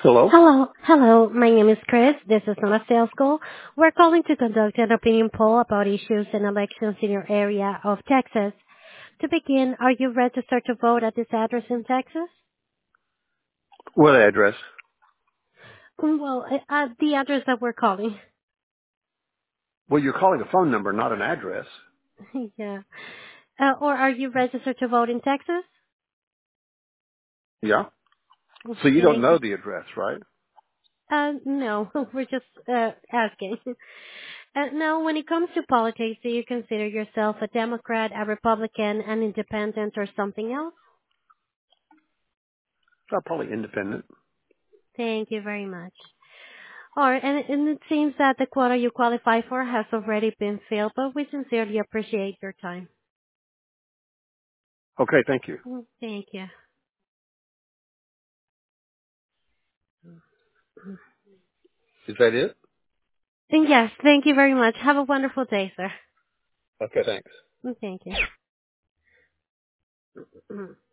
Hello? Hello. My name is Chris. This is not a sales call. We're calling to conduct an opinion poll about issues and elections in your area of Texas. To begin, are you registered to vote at this address in Texas? What address? Well, the address that we're calling. Well, you're calling a phone number, not an address. Yeah. Or are you registered to vote in Texas? Yeah? So you don't Thank know you. the address, right? No, we're just asking. Now, when it comes to politics, do you consider yourself a Democrat, a Republican, an independent, or something else? Probably independent. Thank you very much. And it seems that the quota you qualify for has already been filled, but we sincerely appreciate your time. Okay, thank you. Thank you. Is that it? And yes, thank you very much. Have a wonderful day, sir. Okay, thanks. Thank you.